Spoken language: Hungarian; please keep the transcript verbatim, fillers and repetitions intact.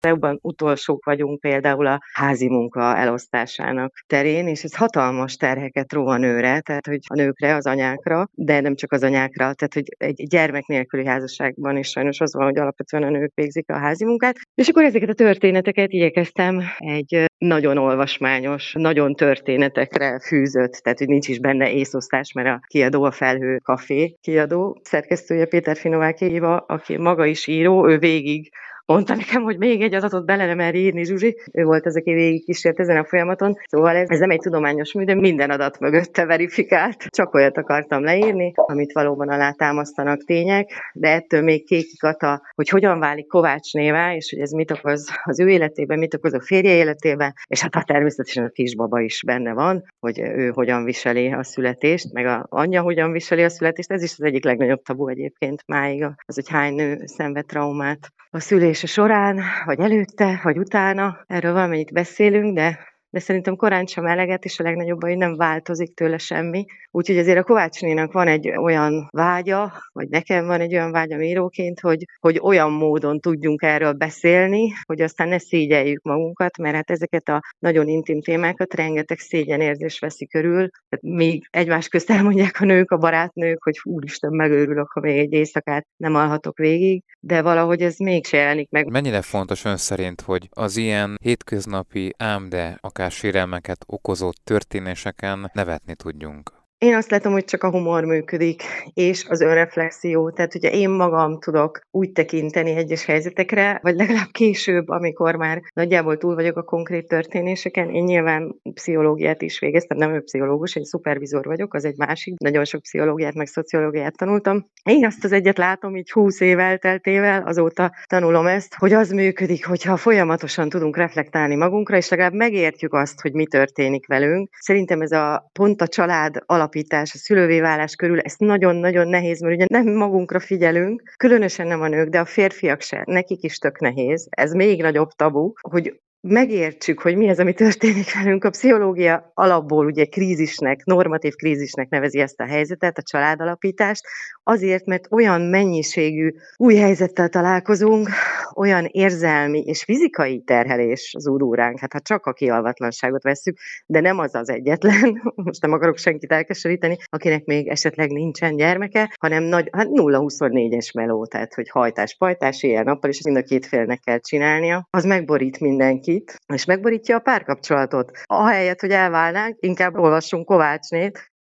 E-ban utolsók vagyunk például a házi munka elosztásának terén, és ez hatalmas terheket ró a nőre, tehát hogy a nőkre, az anyákra, de nem csak az anyákra, tehát hogy egy gyermek nélküli házasságban is sajnos az van, hogy alapvetően a nők végzik a házi munkát. És akkor ezeket a történeteket igyekeztem egy nagyon olvasmányos, nagyon történetekre fűzött, tehát hogy nincs is benne észosztás, mert a kiadó a Felhő Café kiadó, szerkesztője Péter Finováky Éva, aki maga is író, ő végig mondta nekem, hogy még egy adatot bele nem mer írni, Zsuzsi. Ő volt az, aki végigkísért ezen a folyamaton. Szóval ez, ez nem egy tudományos mű, de minden adat mögötte verifikált. Csak olyat akartam leírni, amit valóban alátámasztanak tények, de ettől még Kéki Kata, hogy hogyan válik Kovácsnévá, és hogy ez mit okoz az ő életében, mit okoz a férje életében, és hát, hát természetesen a kisbaba is benne van, hogy ő hogyan viseli a születést, meg a anyja hogyan viseli a születést. Ez is az egyik legnagyobb tabu egyébként máig, az, hogy hány nő szenved traumát a szülése során, vagy előtte, vagy utána. Erről valamennyit beszélünk, de, de szerintem korán sem eleget, és a legnagyobb baj, hogy nem változik tőle semmi. Úgyhogy azért a Kovácsnénak van egy olyan vágya, vagy nekem van egy olyan vágyam íróként, hogy, hogy olyan módon tudjunk erről beszélni, hogy aztán ne szégyeljük magunkat, mert hát ezeket a nagyon intim témákat rengeteg szégyenérzés veszi körül. Tehát még egymás közt elmondják a nők, a barátnők, hogy úristen, megőrülök, ha még egy éjszakát nem alhatok végig, de valahogy ez mégse jelenik meg. Mennyire fontos ön szerint, hogy az ilyen hétköznapi, ám de akár sérelmeket okozó történéseken nevetni tudjunk? Én azt látom, hogy csak a humor működik, és az önreflexió. Tehát, hogyha én magam tudok úgy tekinteni egyes helyzetekre, vagy legalább később, amikor már nagyjából túl vagyok a konkrét történéseken, én nyilván pszichológiát is végeztem, nem ő pszichológus, én szupervizor vagyok, az egy másik, nagyon sok pszichológiát, meg szociológiát tanultam. Én azt az egyet látom, így húsz év elteltével, azóta tanulom ezt, hogy az működik, hogyha folyamatosan tudunk reflektálni magunkra, és legalább megértjük azt, hogy mi történik velünk. Szerintem ez a pont a család alap alapítás, a szülővé válás körül, ez nagyon-nagyon nehéz, mert ugye nem magunkra figyelünk, különösen nem a nők, de a férfiak se, nekik is tök nehéz, ez még nagyobb tabu, hogy megértsük, hogy mi az, ami történik velünk. A pszichológia alapból ugye krízisnek, normatív krízisnek nevezi ezt a helyzetet, a családalapítást, azért, mert olyan mennyiségű új helyzettel találkozunk, olyan érzelmi és fizikai terhelés az úróránk, hát ha csak a kialvatlanságot vesszük, de nem az az egyetlen, most nem akarok senkit elkeseríteni, akinek még esetleg nincsen gyermeke, hanem nagy, hát nulla huszonnégyes meló, tehát hogy hajtás-pajtás, éjjel-nappal, és mind a két félnek kell csinálnia, az megborít mindenkit, és megborítja a párkapcsolatot. Ahelyett, hogy elválnánk, inkább olvassunk Kovácsnét,